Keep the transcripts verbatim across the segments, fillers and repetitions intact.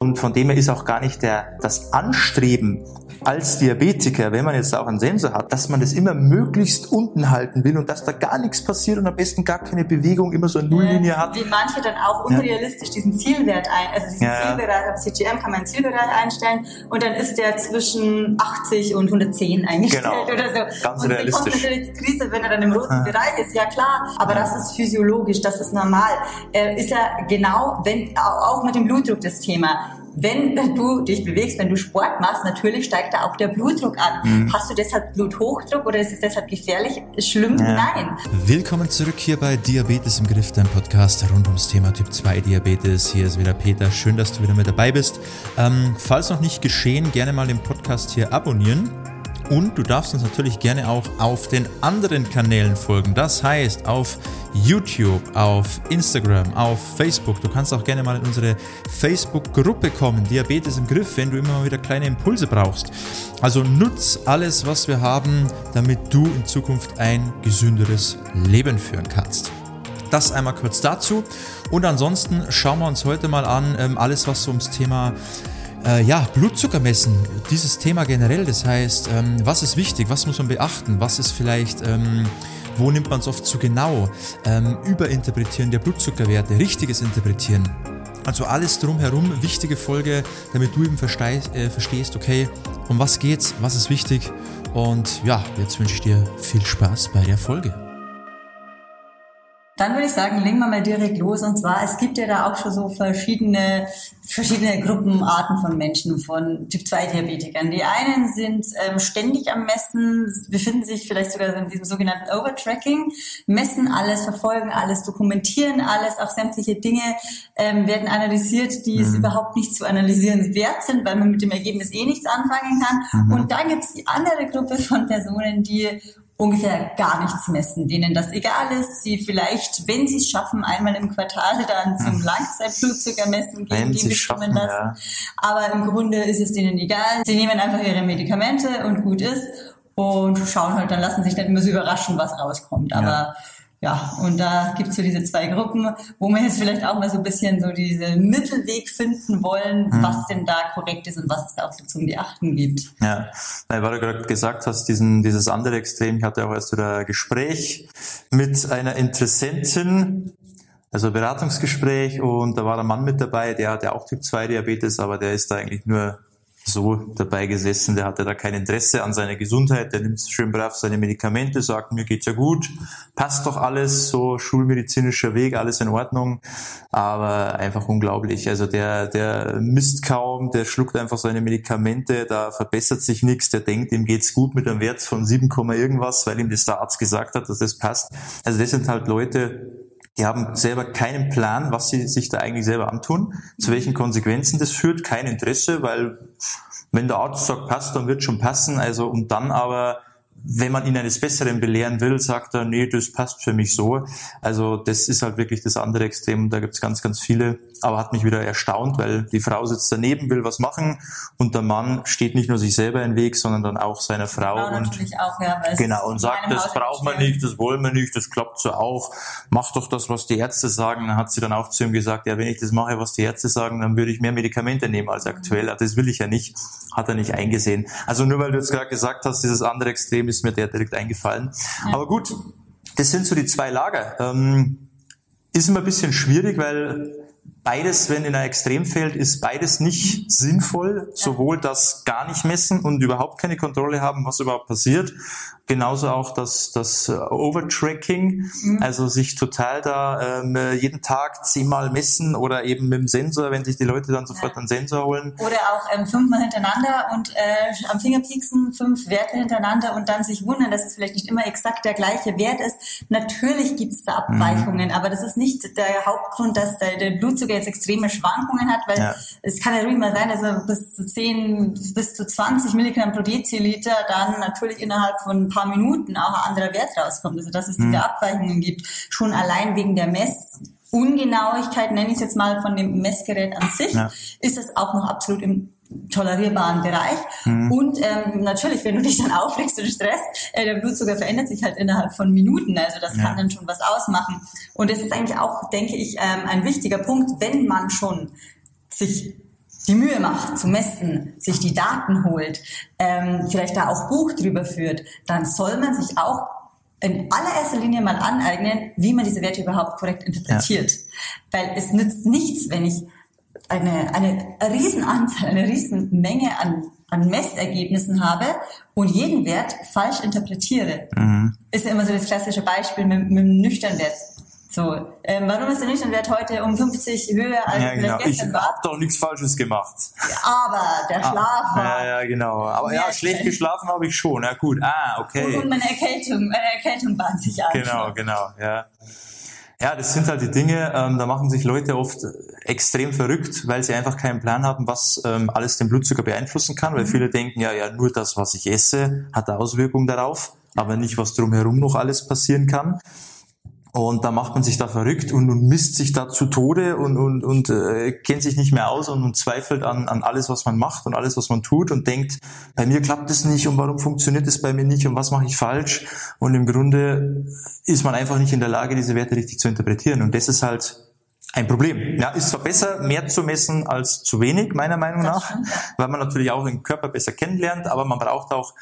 Und von dem her ist auch gar nicht der, das Anstreben als Diabetiker, wenn man jetzt auch einen Sensor hat, dass man das immer möglichst unten halten will und dass da gar nichts passiert und am besten gar keine Bewegung, immer so eine Nulllinie hat. Wie manche dann auch unrealistisch ja. diesen Zielwert ein, also diesen ja. Zielbereich, auf C G M kann man einen Zielbereich einstellen und dann ist der zwischen achtzig und hundertzehn eingestellt genau. oder so. Ganz und realistisch. dann kommt natürlich die Krise, wenn er dann im roten ja. Bereich ist, ja klar, aber ja. das ist physiologisch, das ist normal. Äh, ist ja genau, wenn auch mit dem Blutdruck das Thema. Wenn du dich bewegst, wenn du Sport machst, natürlich steigt da auch der Blutdruck an. Mhm. Hast du deshalb Bluthochdruck oder ist es deshalb gefährlich? Schlimm? Ja. Nein. Willkommen zurück hier bei Diabetes im Griff, dein Podcast rund ums Thema Typ zwei Diabetes. Hier ist wieder Peter. Schön, dass du wieder mit dabei bist. Ähm, falls noch nicht geschehen, gerne mal den Podcast hier abonnieren. Und du darfst uns natürlich gerne auch auf den anderen Kanälen folgen. Das heißt auf YouTube, auf Instagram, auf Facebook. Du kannst auch gerne mal in unsere Facebook-Gruppe kommen, Diabetes im Griff, wenn du immer mal wieder kleine Impulse brauchst. Also nutz alles, was wir haben, damit du in Zukunft ein gesünderes Leben führen kannst. Das einmal kurz dazu. Und ansonsten schauen wir uns heute mal an, ähm, alles, was so ums Thema Äh, ja, Blutzucker messen, dieses Thema generell, das heißt, ähm, was ist wichtig, was muss man beachten, was ist vielleicht, ähm, wo nimmt man es oft zu genau, ähm, Überinterpretieren der Blutzuckerwerte, richtiges Interpretieren, also alles drumherum, wichtige Folge, damit du eben verstehst, äh, verstehst, okay, um was geht's, was ist wichtig und ja, jetzt wünsche ich dir viel Spaß bei der Folge. Dann würde ich sagen, legen wir mal direkt los. Und zwar, es gibt ja da auch schon so verschiedene, verschiedene Gruppenarten von Menschen, von Typ zwei Diabetikern. Die einen sind ähm, ständig am Messen, befinden sich vielleicht sogar in diesem sogenannten Overtracking, messen alles, verfolgen alles, dokumentieren alles, auch sämtliche Dinge ähm, werden analysiert, die mhm. es überhaupt nicht zu analysieren wert sind, weil man mit dem Ergebnis eh nichts anfangen kann. Mhm. Und dann gibt es die andere Gruppe von Personen, die ungefähr gar nichts messen, denen das egal ist, sie vielleicht, wenn sie es schaffen, einmal im Quartal dann zum Langzeitblutzuckermessen gehen, die bestimmen lassen. Ja. Aber im Grunde ist es denen egal. Sie nehmen einfach ihre Medikamente und gut ist und schauen halt, dann lassen sich dann immer so überraschen, was rauskommt. Aber ja. Ja, und da gibt's so diese zwei Gruppen, wo wir jetzt vielleicht auch mal so ein bisschen so diese Mittelweg finden wollen, mhm. was denn da korrekt ist und was es da auch so zum Beachten gibt. Ja, weil du gerade gesagt hast, diesen, dieses andere Extrem, ich hatte auch erst wieder ein Gespräch mit einer Interessentin, also ein Beratungsgespräch, und da war ein Mann mit dabei, der hatte auch Typ zwei Diabetes, aber der ist da eigentlich nur so dabei gesessen, der hatte da kein Interesse an seiner Gesundheit, der nimmt schön brav seine Medikamente, sagt, mir geht's ja gut, passt doch alles, so schulmedizinischer Weg, alles in Ordnung, aber einfach unglaublich, also der der misst kaum, der schluckt einfach seine Medikamente, da verbessert sich nichts, der denkt, ihm geht's gut mit einem Wert von sieben, irgendwas, weil ihm das der Arzt gesagt hat, dass das passt. Also das sind halt Leute, die haben selber keinen Plan, was sie sich da eigentlich selber antun, zu welchen Konsequenzen das führt, kein Interesse, weil wenn der Arzt sagt, passt, dann wird schon passen, also und dann aber, wenn man ihn eines Besseren belehren will, sagt er, nee, das passt für mich so. Also das ist halt wirklich das andere Extrem, da gibt's ganz, ganz viele, aber hat mich wieder erstaunt, weil die Frau sitzt daneben, will was machen und der Mann steht nicht nur sich selber im Weg, sondern dann auch seiner Frau. Frau und natürlich auch, ja, weil genau, und sagt, das braucht man nicht, das wollen wir nicht, das klappt so auch, mach doch das, was die Ärzte sagen. Dann hat sie dann auch zu ihm gesagt, ja, wenn ich das mache, was die Ärzte sagen, dann würde ich mehr Medikamente nehmen als aktuell. Mhm. Das will ich ja nicht, hat er nicht eingesehen. Also nur weil du jetzt gerade gesagt hast, dieses andere Extrem ist mir der direkt eingefallen. Ja. Aber gut, das sind so die zwei Lager. Ähm, ist immer ein bisschen schwierig, weil beides, wenn in ein Extrem fällt, ist beides nicht sinnvoll. Sowohl das gar nicht messen und überhaupt keine Kontrolle haben, was überhaupt passiert. Genauso auch das, das Overtracking, mhm. also sich total da ähm, jeden Tag zehnmal messen oder eben mit dem Sensor, wenn sich die Leute dann sofort ja. einen Sensor holen. Oder auch ähm, fünfmal hintereinander und äh, am Finger pieksen, fünf Werte hintereinander und dann sich wundern, dass es vielleicht nicht immer exakt der gleiche Wert ist. Natürlich gibt es da Abweichungen, mhm. aber das ist nicht der Hauptgrund, dass der, der Blutzucker jetzt extreme Schwankungen hat, weil ja. es kann ja ruhig mal sein, dass er bis zu zehn, bis zu zwanzig Milligramm pro Deziliter dann natürlich innerhalb von ein paar Minuten auch ein anderer Wert rauskommt. Also dass es diese mhm. Abweichungen gibt, schon allein wegen der Messungenauigkeit, nenne ich es jetzt mal, von dem Messgerät an sich, ja. ist es auch noch absolut im tolerierbaren Bereich. Mhm. Und ähm, natürlich, wenn du dich dann aufregst und stresst, äh, der Blutzucker verändert sich halt innerhalb von Minuten. Also das ja. kann dann schon was ausmachen. Und das ist eigentlich auch, denke ich, ähm, ein wichtiger Punkt, wenn man schon sich die Mühe macht, zu messen, sich die Daten holt, ähm, vielleicht da auch Buch drüber führt, dann soll man sich auch in allererster Linie mal aneignen, wie man diese Werte überhaupt korrekt interpretiert. Ja. Weil es nützt nichts, wenn ich eine, eine Riesenanzahl, eine Riesenmenge an, an Messergebnissen habe und jeden Wert falsch interpretiere. Mhm. Ist ja immer so das klassische Beispiel mit, mit dem Nüchternwert. So, ähm, warum ist der Nüchternwert heute um fünfzig höher als ja, genau. gestern war? Ich habe doch nichts Falsches gemacht. Aber der Schlaf ah, war... Ja, ja, genau. Aber ja, schlecht geschlafen habe ich schon. Ja gut, ah, okay. Und meine Erkältung, meine Erkältung bahnt sich an. Genau, genau, ja. Ja, das sind halt die Dinge, ähm, da machen sich Leute oft extrem verrückt, weil sie einfach keinen Plan haben, was ähm, alles den Blutzucker beeinflussen kann, weil mhm. viele denken, ja, ja, nur das, was ich esse, hat eine Auswirkung darauf, aber nicht, was drumherum noch alles passieren kann. Und da macht man sich da verrückt und, und misst sich da zu Tode und, und, und äh, kennt sich nicht mehr aus und, und zweifelt an, an alles, was man macht und alles, was man tut und denkt, bei mir klappt es nicht und warum funktioniert es bei mir nicht und was mache ich falsch? Und im Grunde ist man einfach nicht in der Lage, diese Werte richtig zu interpretieren. Und das ist halt ein Problem. Ja, ist zwar besser, mehr zu messen als zu wenig, meiner Meinung nach, weil man natürlich auch den Körper besser kennenlernt, aber man braucht auch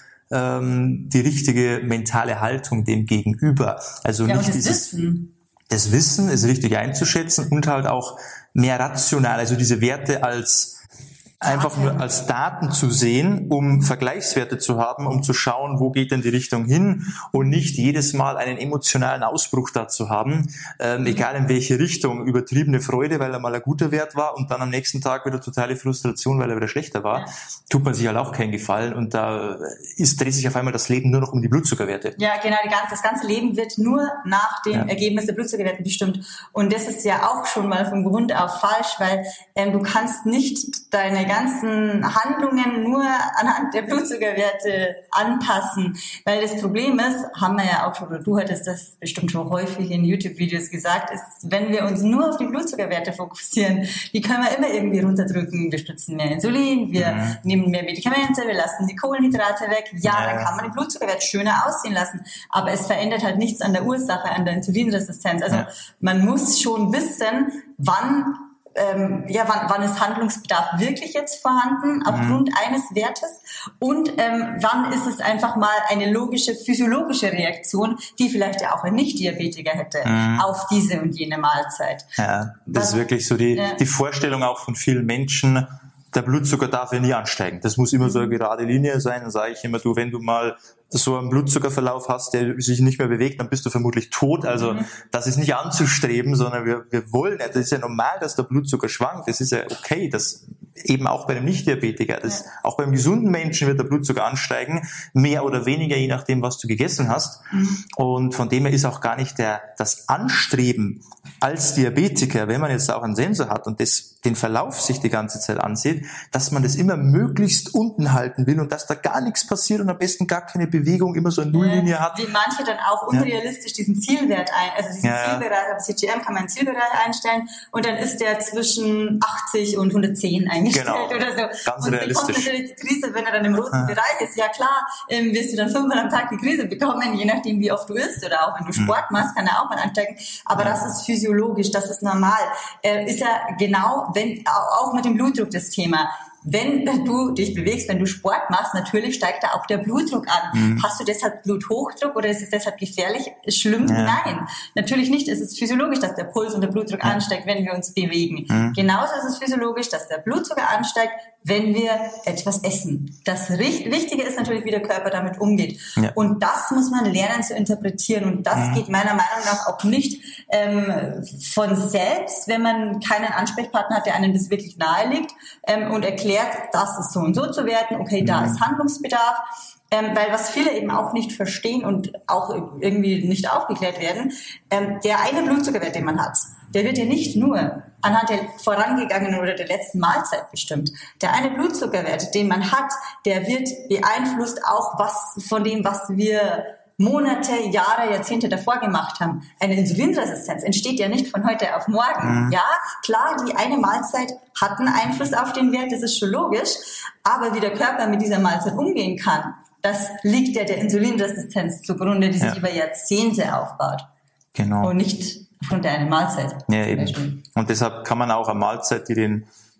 die richtige mentale Haltung dem Gegenüber. Also ja, nicht und das dieses Wissen. Das Wissen ist richtig einzuschätzen und halt auch mehr rational, also diese Werte als einfach nur als Daten zu sehen, um Vergleichswerte zu haben, um zu schauen, wo geht denn die Richtung hin und nicht jedes Mal einen emotionalen Ausbruch dazu haben, ähm, egal in welche Richtung, übertriebene Freude, weil er mal ein guter Wert war und dann am nächsten Tag wieder totale Frustration, weil er wieder schlechter war, ja. tut man sich halt auch keinen Gefallen und da ist, dreht sich auf einmal das Leben nur noch um die Blutzuckerwerte. Ja, genau, die ganze, das ganze Leben wird nur nach dem ja. Ergebnis der Blutzuckerwerte bestimmt und das ist ja auch schon mal von Grund auf falsch, weil ähm, du kannst nicht deine ganzen Handlungen nur anhand der Blutzuckerwerte anpassen, weil das Problem ist, haben wir ja auch schon, oder du hattest das bestimmt schon häufig in YouTube-Videos gesagt, ist, wenn wir uns nur auf die Blutzuckerwerte fokussieren, die können wir immer irgendwie runterdrücken, wir spritzen mehr Insulin, wir mhm. nehmen mehr Medikamente, wir lassen die Kohlenhydrate weg, ja, ja, dann kann man den Blutzuckerwert schöner aussehen lassen, aber es verändert halt nichts an der Ursache, an der Insulinresistenz, also ja. man muss schon wissen, wann Ähm, ja, wann, wann ist Handlungsbedarf wirklich jetzt vorhanden aufgrund mhm. eines Wertes und ähm, wann ist es einfach mal eine logische, physiologische Reaktion, die vielleicht ja auch ein Nicht-Diabetiker hätte mhm. auf diese und jene Mahlzeit. Ja, das Was, ist wirklich so die, ja. die Vorstellung auch von vielen Menschen, der Blutzucker darf ja nie ansteigen. Das muss immer mhm. so eine gerade Linie sein. Dann sage ich immer, du, wenn du mal so einen Blutzuckerverlauf hast, der sich nicht mehr bewegt, dann bist du vermutlich tot. Also mhm. das ist nicht anzustreben, sondern wir, wir wollen, das ist ja normal, dass der Blutzucker schwankt. Das ist ja okay, das eben auch bei einem Nicht-Diabetiker. Das, ja. Auch beim gesunden Menschen wird der Blutzucker ansteigen, mehr oder weniger, je nachdem, was du gegessen hast. Mhm. Und von dem her ist auch gar nicht der, das Anstreben als Diabetiker, wenn man jetzt auch einen Sensor hat und das, den Verlauf sich die ganze Zeit ansieht, dass man das immer möglichst unten halten will und dass da gar nichts passiert und am besten gar keine Bewegung, immer so eine Nulllinie ja, hat. Wie manche dann auch unrealistisch ja. diesen Zielwert ein, also diesen ja, Zielbereich, auf C G M kann man einen Zielbereich einstellen und dann ist der zwischen achtzig und hundertzehn eingestellt genau. oder so. Ganz und realistisch. bekommt natürlich die Krise, wenn er dann im roten ah. Bereich ist. Ja klar, ähm, wirst du dann fünfmal am Tag die Krise bekommen, je nachdem wie oft du isst oder auch wenn du Sport hm. machst, kann er auch mal ansteigen. Aber ja. das ist physiologisch, das ist normal. Äh, ist ja genau, wenn auch mit dem Blutdruck das Thema. Wenn du dich bewegst, wenn du Sport machst, natürlich steigt da auch der Blutdruck an. Mhm. Hast du deshalb Bluthochdruck oder ist es deshalb gefährlich? Schlimm? Ja. Nein, natürlich nicht. Es ist physiologisch, dass der Puls und der Blutdruck ja. ansteigt, wenn wir uns bewegen. Mhm. Genauso ist es physiologisch, dass der Blutzucker ansteigt, wenn wir etwas essen. Das Wichtige ist natürlich, wie der Körper damit umgeht. Ja. Und das muss man lernen zu interpretieren. Und das mhm. geht meiner Meinung nach auch nicht ähm, von selbst, wenn man keinen Ansprechpartner hat, der einem das wirklich nahe liegt ähm, und erklärt, das ist so und so zu werten, okay, da ist Handlungsbedarf, ähm, weil was viele eben auch nicht verstehen und auch irgendwie nicht aufgeklärt werden, ähm, der eine Blutzuckerwert, den man hat, der wird ja nicht nur anhand der vorangegangenen oder der letzten Mahlzeit bestimmt. Der eine Blutzuckerwert, den man hat, der wird beeinflusst auch was von dem, was wir Monate, Jahre, Jahrzehnte davor gemacht haben. Eine Insulinresistenz entsteht ja nicht von heute auf morgen. Mhm. Ja, klar, die eine Mahlzeit hat einen Einfluss auf den Wert, das ist schon logisch, aber wie der Körper mit dieser Mahlzeit umgehen kann, das liegt ja der Insulinresistenz zugrunde, die sich ja. über Jahrzehnte aufbaut. Genau. Und nicht aufgrund der einen Mahlzeit. Ja, eben. Und deshalb kann man auch eine Mahlzeit, die den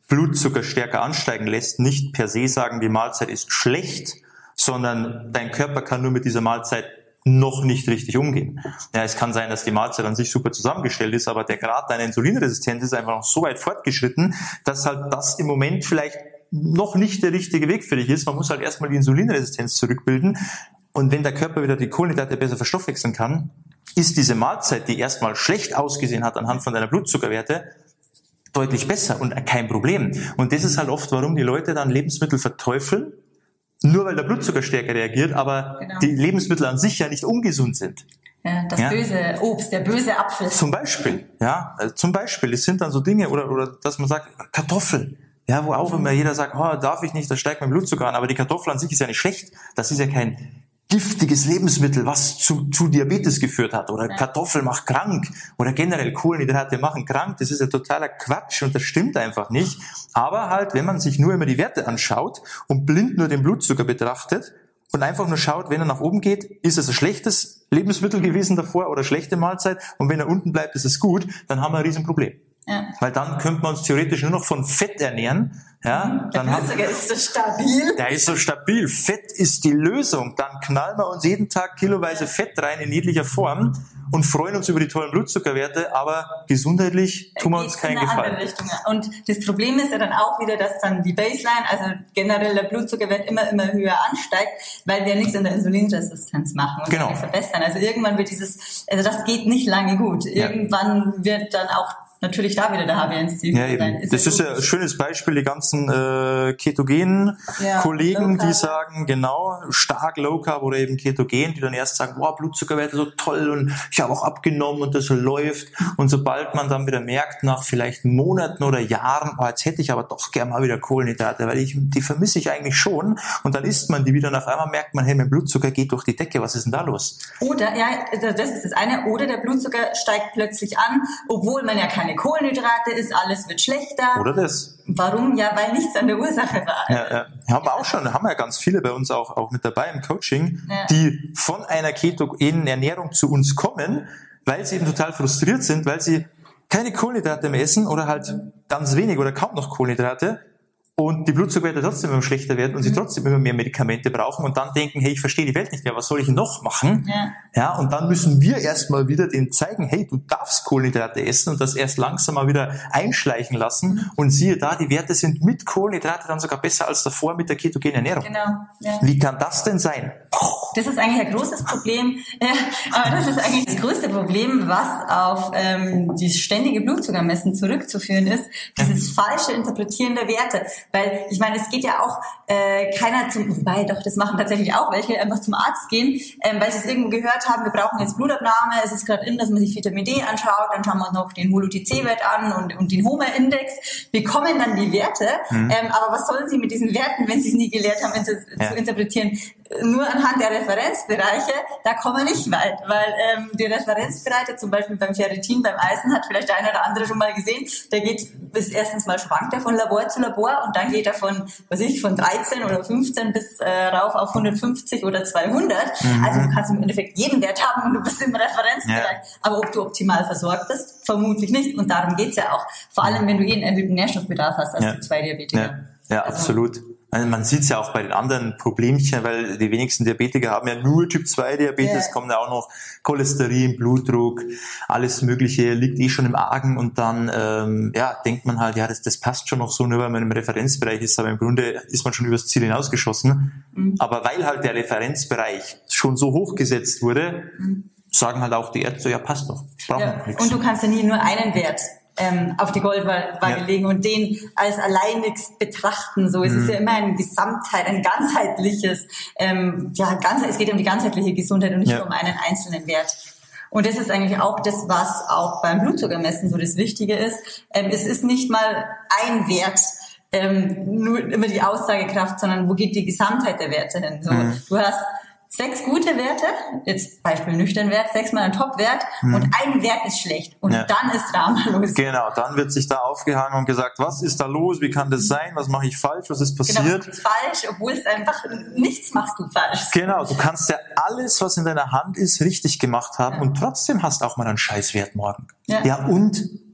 Blutzucker stärker ansteigen lässt, nicht per se sagen, die Mahlzeit ist schlecht, sondern dein Körper kann nur mit dieser Mahlzeit noch nicht richtig umgehen. Ja, es kann sein, dass die Mahlzeit an sich super zusammengestellt ist, aber der Grad deiner Insulinresistenz ist einfach noch so weit fortgeschritten, dass halt das im Moment vielleicht noch nicht der richtige Weg für dich ist. Man muss halt erstmal die Insulinresistenz zurückbilden. Und wenn der Körper wieder die Kohlenhydrate besser verstoffwechseln kann, ist diese Mahlzeit, die erstmal schlecht ausgesehen hat anhand von deiner Blutzuckerwerte, deutlich besser und kein Problem. Und das ist halt oft, warum die Leute dann Lebensmittel verteufeln, nur weil der Blutzucker stärker reagiert, aber genau. die Lebensmittel an sich ja nicht ungesund sind. Ja, das ja. böse Obst, der böse Apfel. Zum Beispiel, ja, also zum Beispiel, es sind dann so Dinge, oder, oder dass man sagt, Kartoffeln. Ja, wo auch immer jeder sagt, oh, darf ich nicht, da steigt mein Blutzucker an, aber die Kartoffel an sich ist ja nicht schlecht. Das ist ja kein giftiges Lebensmittel, was zu, zu Diabetes geführt hat, oder ja. Kartoffel macht krank, oder generell Kohlenhydrate machen krank. Das ist ja totaler Quatsch und das stimmt einfach nicht. Aber halt, wenn man sich nur immer die Werte anschaut und blind nur den Blutzucker betrachtet und einfach nur schaut, wenn er nach oben geht, ist es ein schlechtes Lebensmittel gewesen davor oder schlechte Mahlzeit, und wenn er unten bleibt, ist es gut, dann haben wir ein Riesenproblem. Ja. Weil dann könnte man uns theoretisch nur noch von Fett ernähren. Ja, der Blutzucker ist so stabil. Der ist so stabil. Fett ist die Lösung. Dann knallen wir uns jeden Tag kiloweise Fett rein in jeglicher Form und freuen uns über die tollen Blutzuckerwerte, aber gesundheitlich tun wir uns keinen Gefallen. Und das Problem ist ja dann auch wieder, dass dann die Baseline, also generell der Blutzuckerwert immer, immer höher ansteigt, weil wir nichts in der Insulinresistenz machen und genau. nicht verbessern. Also irgendwann wird dieses, also das geht nicht lange gut. Irgendwann ja. wird dann auch natürlich da wieder der H b A eins C ja, eben. Ist das ja ist ja ein schönes Beispiel, die ganzen äh, ketogenen ja, Kollegen, die sagen, genau, stark Low Carb oder eben ketogen, die dann erst sagen, wow, Blutzuckerwerte so toll und ich habe auch abgenommen und das läuft. Und sobald man dann wieder merkt, nach vielleicht Monaten oder Jahren, oh, jetzt hätte ich aber doch gerne mal wieder Kohlenhydrate, weil ich die vermisse ich eigentlich schon. Und dann isst man die wieder und auf einmal merkt man, hey, mein Blutzucker geht durch die Decke, was ist denn da los? Oder, ja, das ist das eine, oder der Blutzucker steigt plötzlich an, obwohl man ja keine Kohlenhydrate isst, alles wird schlechter. Oder das. Warum? Ja, weil nichts an der Ursache war. Ja, ja. Haben wir auch schon, haben wir ja ganz viele bei uns auch, auch mit dabei im Coaching, ja. die von einer ketogenen Ernährung zu uns kommen, weil sie eben total frustriert sind, weil sie keine Kohlenhydrate mehr essen oder halt ganz wenig oder kaum noch Kohlenhydrate und die Blutzuckerwerte trotzdem immer schlechter werden und sie trotzdem immer mehr Medikamente brauchen und dann denken, hey, ich verstehe die Welt nicht mehr, was soll ich noch machen? Ja, ja und dann müssen wir erstmal wieder denen zeigen, hey, du darfst Kohlenhydrate essen und das erst langsam mal wieder einschleichen lassen und siehe da, die Werte sind mit Kohlenhydrate dann sogar besser als davor mit der ketogenen Ernährung. Genau. Ja. Wie kann das denn sein? Das ist eigentlich ein großes Problem, ja, aber das ist eigentlich das größte Problem, was auf ähm, die ständige Blutzuckermessen zurückzuführen ist, dieses falsche Interpretieren der Werte. Weil, ich meine, es geht ja auch äh, keiner zum, wobei doch, das machen tatsächlich auch welche, einfach zum Arzt gehen, ähm, weil sie es irgendwo gehört haben, wir brauchen jetzt Blutabnahme, es ist gerade in, dass man sich Vitamin D anschaut, dann schauen wir uns noch den Hol-O T C-Wert an und, und den H O M A-Index, bekommen dann die Werte, mhm. ähm, aber was sollen sie mit diesen Werten, wenn sie es nie gelehrt haben, zu, ja. zu interpretieren? Nur anhand der Referenzbereiche, da kommen wir nicht weit, weil ähm, die Referenzbereiche, zum Beispiel beim Ferritin, beim Eisen, hat vielleicht der eine oder andere schon mal gesehen, der geht bis erstens mal schwankt er von Labor zu Labor und dann geht er von, was ich, von dreizehn oder fünfzehn bis äh, rauf auf hundertfünfzig oder zweihundert. Mhm. Also du kannst im Endeffekt jeden Wert haben und du bist im Referenzbereich. Ja. Aber ob du optimal versorgt bist, vermutlich nicht. Und darum geht's ja auch. Vor allem, wenn du eh einen erhöhten Nährstoffbedarf hast als ja. Typ zwei Diabetiker. Ja, ja also, absolut. Man sieht es ja auch bei den anderen Problemchen, weil die wenigsten Diabetiker haben ja nur Typ zwei Diabetes, yeah. kommt ja auch noch Cholesterin, Blutdruck, alles Mögliche liegt eh schon im Argen und dann ähm, ja denkt man halt, ja, das, das passt schon noch so, nur weil man im Referenzbereich ist, aber im Grunde ist man schon übers Ziel hinausgeschossen. Mhm. Aber weil halt der Referenzbereich schon so hoch gesetzt wurde, mhm. sagen halt auch die Ärzte, ja, passt doch, brauchen ja. nichts. Und du kannst ja nie nur einen Wert ähm, auf die Goldwaage ja. legen und den als alleiniges betrachten. So, es mhm. ist ja immer eine Gesamtheit, ein ganzheitliches, ähm, ja, ganz, es geht um die ganzheitliche Gesundheit und nicht ja. um einen einzelnen Wert. Und das ist eigentlich auch das, was auch beim Blutzuckermessen so das Wichtige ist. Ähm, es ist nicht mal ein Wert, ähm, nur immer die Aussagekraft, sondern wo geht die Gesamtheit der Werte hin? So, mhm. du hast sechs gute Werte, jetzt Beispiel Nüchternwert, sechsmal ein Topwert hm. und ein Wert ist schlecht und ja. dann ist Drama los. Genau, dann wird sich da aufgehangen und gesagt, was ist da los, wie kann das sein, was mache ich falsch, was ist passiert? Genau, was ist falsch, obwohl es einfach, nichts machst du falsch. Genau, du kannst ja alles, was in deiner Hand ist, richtig gemacht haben ja. und trotzdem hast auch mal einen Scheißwert morgen. Ja, ja und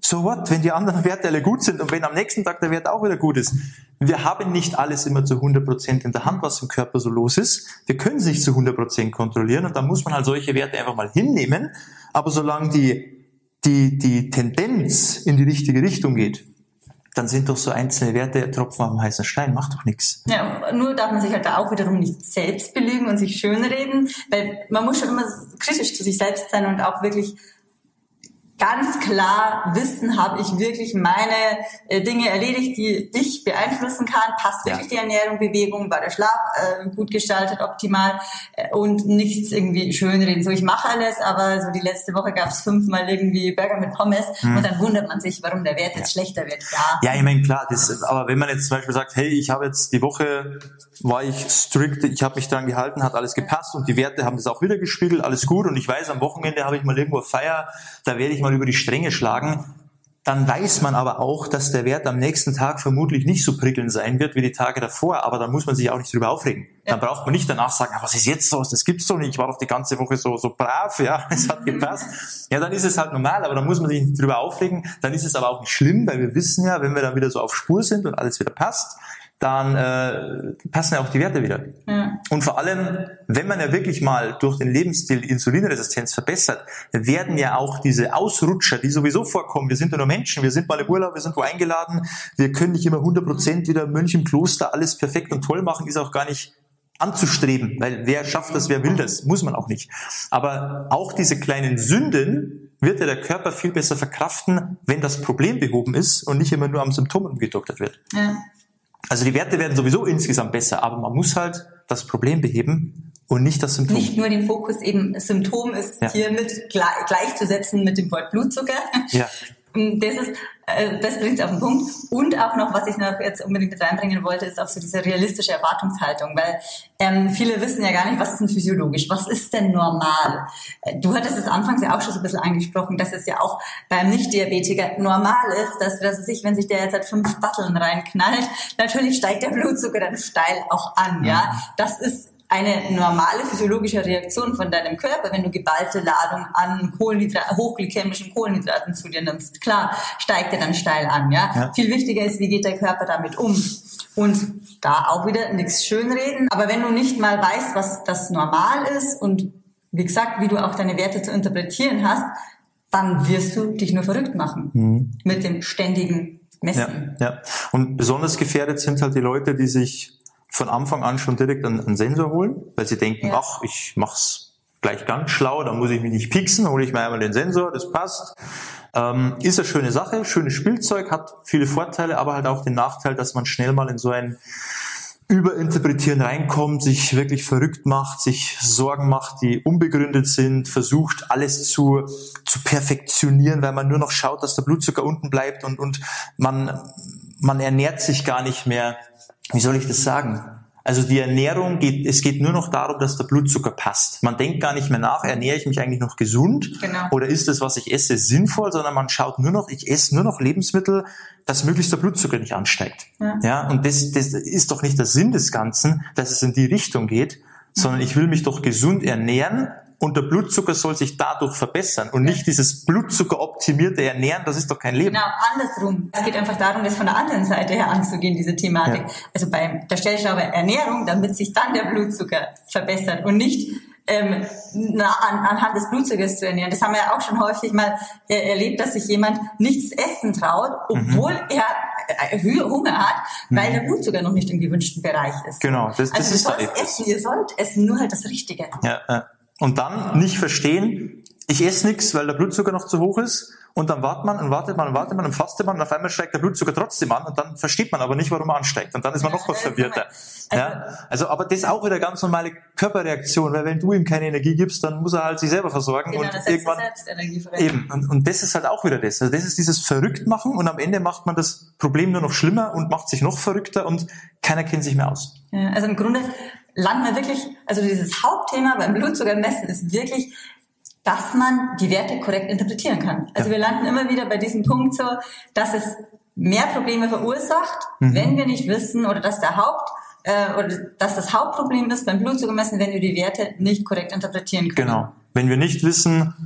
so what, wenn die anderen Werte alle gut sind und wenn am nächsten Tag der Wert auch wieder gut ist. Wir haben nicht alles immer zu hundert Prozent in der Hand, was im Körper so los ist. Wir können es nicht zu hundert Prozent kontrollieren und dann muss man halt solche Werte einfach mal hinnehmen. Aber solange die, die, die Tendenz in die richtige Richtung geht, dann sind doch so einzelne Werte Tropfen auf dem heißen Stein, macht doch nichts. Ja, nur darf man sich halt da auch wiederum nicht selbst belügen und sich schönreden, weil man muss schon immer kritisch zu sich selbst sein und auch wirklich ganz klar wissen, habe ich wirklich meine äh, Dinge erledigt, die ich beeinflussen kann, passt wirklich ja. die Ernährung, Bewegung, war der Schlaf äh, gut gestaltet, optimal äh, und nichts irgendwie schönreden. So, ich mache alles, aber so die letzte Woche gab es fünfmal irgendwie Burger mit Pommes hm. und dann wundert man sich, warum der Wert jetzt ja. schlechter wird. Ja, ja ich meine, klar, das, aber wenn man jetzt zum Beispiel sagt, hey, ich habe jetzt die Woche, war ich strikt, ich habe mich dran gehalten, hat alles gepasst und die Werte haben das auch wieder gespiegelt, alles gut und ich weiß, am Wochenende habe ich mal irgendwo Feier, da werde ich mal über die Stränge schlagen, dann weiß man aber auch, dass der Wert am nächsten Tag vermutlich nicht so prickelnd sein wird wie die Tage davor, aber dann muss man sich auch nicht drüber aufregen. Ja. Dann braucht man nicht danach sagen, was ist jetzt los, das gibt's doch nicht, ich war doch die ganze Woche so so brav, ja, es hat gepasst. Ja, dann ist es halt normal, aber dann muss man sich nicht drüber aufregen, dann ist es aber auch nicht schlimm, weil wir wissen ja, wenn wir dann wieder so auf Spur sind und alles wieder passt, dann äh, passen ja auch die Werte wieder. Ja. Und vor allem, wenn man ja wirklich mal durch den Lebensstil die Insulinresistenz verbessert, werden ja auch diese Ausrutscher, die sowieso vorkommen, wir sind ja nur Menschen, wir sind mal im Urlaub, wir sind wo eingeladen, wir können nicht immer hundert Prozent wieder Mönch im Kloster alles perfekt und toll machen, ist auch gar nicht anzustreben, weil wer schafft das, wer will das, muss man auch nicht. Aber auch diese kleinen Sünden wird ja der Körper viel besser verkraften, wenn das Problem behoben ist und nicht immer nur am Symptom umgedoktert wird. Ja. Also die Werte werden sowieso insgesamt besser, aber man muss halt das Problem beheben und nicht das Symptom. Nicht nur den Fokus eben, Symptom ist ja. hiermit gleich, gleichzusetzen mit dem Wort Blutzucker. Ja. Das ist, das bringt es auf den Punkt. Und auch noch, was ich noch jetzt unbedingt mit reinbringen wollte, ist auch so diese realistische Erwartungshaltung, weil ähm, viele wissen ja gar nicht, was ist denn physiologisch, was ist denn normal? Du hattest es anfangs ja auch schon so ein bisschen angesprochen, dass es ja auch beim Nicht-Diabetiker normal ist, dass, dass sich, wenn sich der jetzt halt fünf Datteln reinknallt, natürlich steigt der Blutzucker dann steil auch an, ja. Das ist eine normale physiologische Reaktion von deinem Körper, wenn du geballte Ladung an Kohlenhydrat, hochglykämischen Kohlenhydraten zu dir nimmst. Klar, steigt er dann steil an, ja? ja. Viel wichtiger ist, wie geht der Körper damit um? Und da auch wieder nichts schönreden. Aber wenn du nicht mal weißt, was das normal ist und wie gesagt, wie du auch deine Werte zu interpretieren hast, dann wirst du dich nur verrückt machen mhm. mit dem ständigen Messen. Ja, ja. Und besonders gefährdet sind halt die Leute, die sich von Anfang an schon direkt einen, einen Sensor holen, weil sie denken, ja. ach, ich mach's gleich ganz schlau, da muss ich mich nicht pieksen, hole ich mir einmal den Sensor, das passt. Ähm, ist eine schöne Sache, schönes Spielzeug, hat viele Vorteile, aber halt auch den Nachteil, dass man schnell mal in so ein Überinterpretieren reinkommt, sich wirklich verrückt macht, sich Sorgen macht, die unbegründet sind, versucht alles zu zu perfektionieren, weil man nur noch schaut, dass der Blutzucker unten bleibt und und man man ernährt sich gar nicht mehr. Wie soll ich das sagen? Also die Ernährung geht, es geht nur noch darum, dass der Blutzucker passt. Man denkt gar nicht mehr nach, ernähre ich mich eigentlich noch gesund? Genau. Oder ist das, was ich esse, sinnvoll? Sondern man schaut nur noch, ich esse nur noch Lebensmittel, dass möglichst der Blutzucker nicht ansteigt. Ja, ja und das, das ist doch nicht der Sinn des Ganzen, dass es in die Richtung geht, sondern ich will mich doch gesund ernähren und der Blutzucker soll sich dadurch verbessern und nicht dieses blutzuckeroptimierte Ernähren, das ist doch kein Leben. Genau, andersrum. Es geht einfach darum, das von der anderen Seite her anzugehen, diese Thematik. Ja. Also bei der Stellschraube Ernährung, damit sich dann der Blutzucker verbessert und nicht ähm, na, an, anhand des Blutzuckers zu ernähren. Das haben wir ja auch schon häufig mal äh, erlebt, dass sich jemand nichts essen traut, obwohl mhm. er äh, Hunger hat, weil mhm. der Blutzucker noch nicht im gewünschten Bereich ist. Genau, das, das also ist ihr sollt essen, ihr sollt essen, nur halt das Richtige. Ja, ja. Und dann nicht verstehen, ich esse nichts, weil der Blutzucker noch zu hoch ist und dann wartet man und wartet man und wartet man und fastet man und auf einmal steigt der Blutzucker trotzdem an und dann versteht man aber nicht, warum er ansteigt und dann ist man ja, noch was verwirrter. Also, ja, also aber das ist auch wieder ganz normale Körperreaktion, weil wenn du ihm keine Energie gibst, dann muss er halt sich selber versorgen genau, und das irgendwann selbst Energie eben und, und das ist halt auch wieder das. Also das ist dieses Verrücktmachen und am Ende macht man das Problem nur noch schlimmer und macht sich noch verrückter und keiner kennt sich mehr aus. Ja, also im Grunde landen wir wirklich, also dieses Hauptthema beim Blutzuckermessen ist wirklich, dass man die Werte korrekt interpretieren kann. Also ja. wir landen immer wieder bei diesem Punkt so, dass es mehr Probleme verursacht, mhm. wenn wir nicht wissen oder dass der Haupt äh, oder dass das Hauptproblem ist beim Blutzuckermessen, wenn wir die Werte nicht korrekt interpretieren können. Genau. Wenn wir nicht wissen,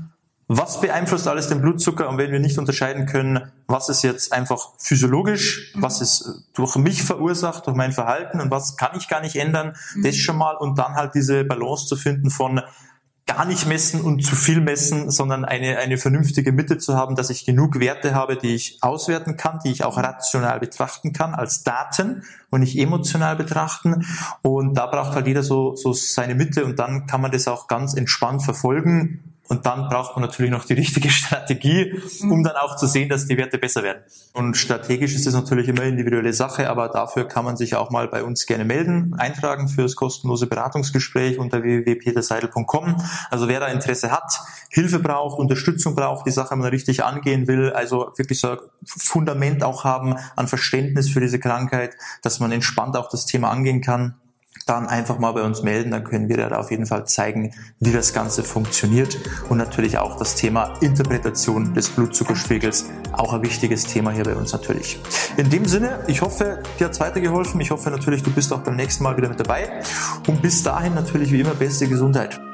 Was beeinflusst alles den Blutzucker? Und wenn wir nicht unterscheiden können, was ist jetzt einfach physiologisch, was ist durch mich verursacht, durch mein Verhalten und was kann ich gar nicht ändern, mhm. das schon mal. Und dann halt diese Balance zu finden von gar nicht messen und zu viel messen, sondern eine, eine vernünftige Mitte zu haben, dass ich genug Werte habe, die ich auswerten kann, die ich auch rational betrachten kann als Daten und nicht emotional betrachten. Und da braucht halt jeder so, so seine Mitte und dann kann man das auch ganz entspannt verfolgen. Und dann braucht man natürlich noch die richtige Strategie, um dann auch zu sehen, dass die Werte besser werden. Und strategisch ist es natürlich immer individuelle Sache, aber dafür kann man sich auch mal bei uns gerne melden, eintragen für das kostenlose Beratungsgespräch unter w w w punkt peter seidel punkt com. Also wer da Interesse hat, Hilfe braucht, Unterstützung braucht, die Sache mal richtig angehen will, also wirklich so ein Fundament auch haben an Verständnis für diese Krankheit, dass man entspannt auch das Thema angehen kann, dann einfach mal bei uns melden, dann können wir da auf jeden Fall zeigen, wie das Ganze funktioniert und natürlich auch das Thema Interpretation des Blutzuckerspiegels, auch ein wichtiges Thema hier bei uns natürlich. In dem Sinne, ich hoffe, dir hat's weitergeholfen, ich hoffe natürlich, du bist auch beim nächsten Mal wieder mit dabei und bis dahin natürlich wie immer beste Gesundheit.